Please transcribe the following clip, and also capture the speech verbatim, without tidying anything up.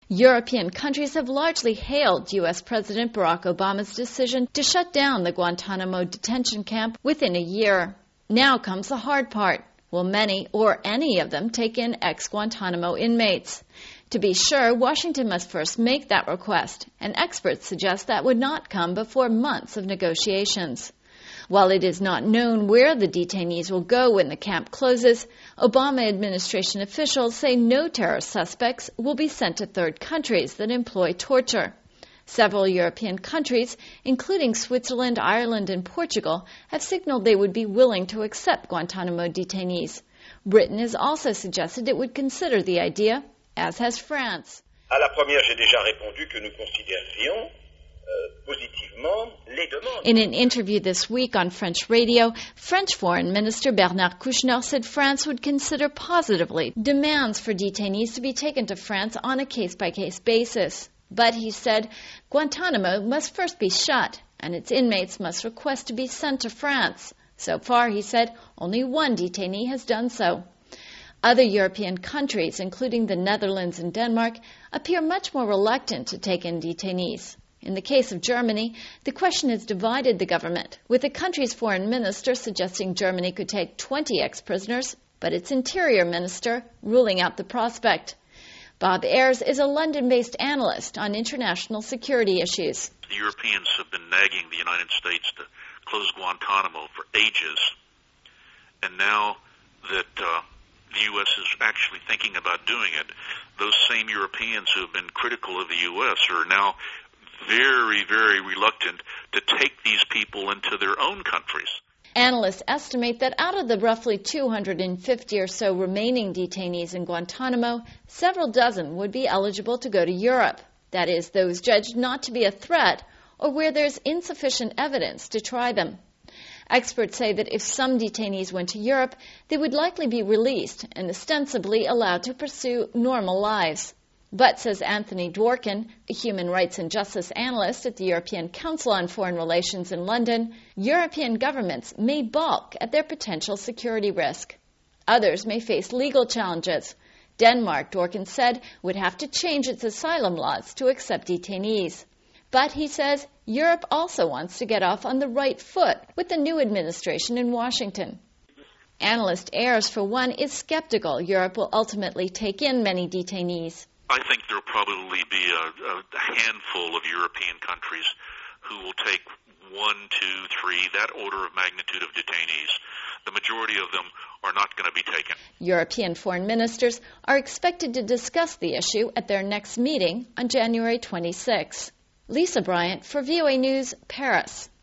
European countries have largely hailed U S President Barack Obama's decision to shut down the Guantanamo detention camp within a year. Now comes the hard part. Will many or any of them take in ex-Guantanamo inmates? To be sure, Washington must first make that request, and experts suggest that would not come before months of negotiations. While it is not known where the detainees will go when the camp closes, Obama administration officials say no terrorist suspects will be sent to third countries that employ torture. Several European countries, including Switzerland, Ireland, and Portugal, have signaled they would be willing to accept Guantanamo detainees. Britain has also suggested it would consider the idea, as has France. À la première, j'ai déjà répondu que nous considérions In an interview this week on French radio, French Foreign Minister Bernard Kouchner said France would consider positively demands for detainees to be taken to France on a case-by-case basis. But, he said, Guantanamo must first be shut, and its inmates must request to be sent to France. So far, he said, only one detainee has done so. Other European countries, including the Netherlands and Denmark, appear much more reluctant to take in detainees. In the case of Germany, the question has divided the government, with the country's foreign minister suggesting Germany could take twenty ex-prisoners, but its interior minister ruling out the prospect. Bob Ayres is a London-based analyst on international security issues. The Europeans have been nagging the United States to close Guantanamo for ages, and now that uh, the U S is actually thinking about doing it, those same Europeans who have been critical of the U S are now very, very reluctant to take these people into their own countries. Analysts estimate that out of the roughly two hundred fifty or so remaining detainees in Guantanamo, several dozen would be eligible to go to Europe. That is, those judged not to be a threat or where there's insufficient evidence to try them. Experts say that if some detainees went to Europe, they would likely be released and ostensibly allowed to pursue normal lives. But, says Anthony Dworkin, a human rights and justice analyst at the European Council on Foreign Relations in London, European governments may balk at their potential security risk. Others may face legal challenges. Denmark, Dworkin said, would have to change its asylum laws to accept detainees. But, he says, Europe also wants to get off on the right foot with the new administration in Washington. Analyst Ayres, for one, is skeptical Europe will ultimately take in many detainees. I think there will probably be a, a handful of European countries who will take one, two, three, that order of magnitude of detainees. The majority of them are not going to be taken. European foreign ministers are expected to discuss the issue at their next meeting on January twenty-sixth. Lisa Bryant for V O A News, Paris.